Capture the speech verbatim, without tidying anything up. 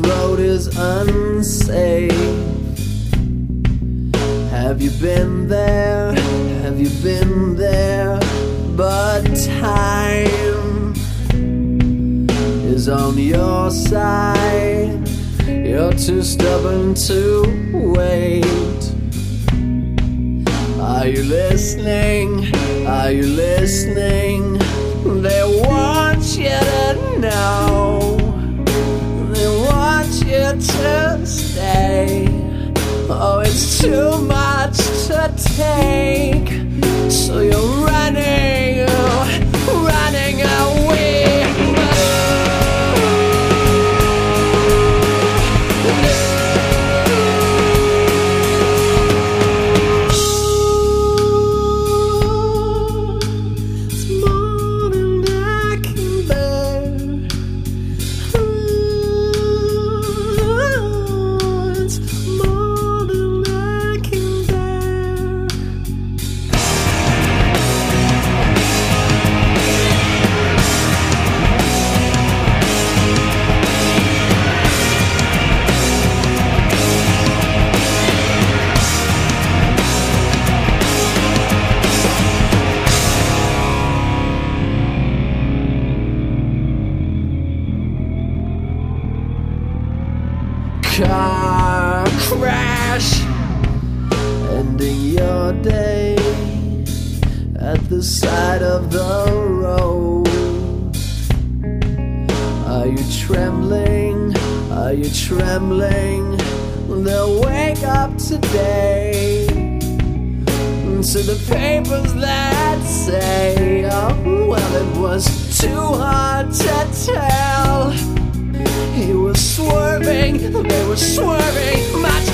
road is unsafe. Have you been there? Have you been there? But time is on your side. You're too stubborn to wait. Are you listening? Are you listening? They want you to know. They want you to stay. Oh, it's too much to take. So you're running, running away. Car crash, ending your day at the side of the road. Are you trembling? Are you trembling? They'll wake up today to the papers that say, oh, well, it was too hard to tell. He was swerving, they were swerving, my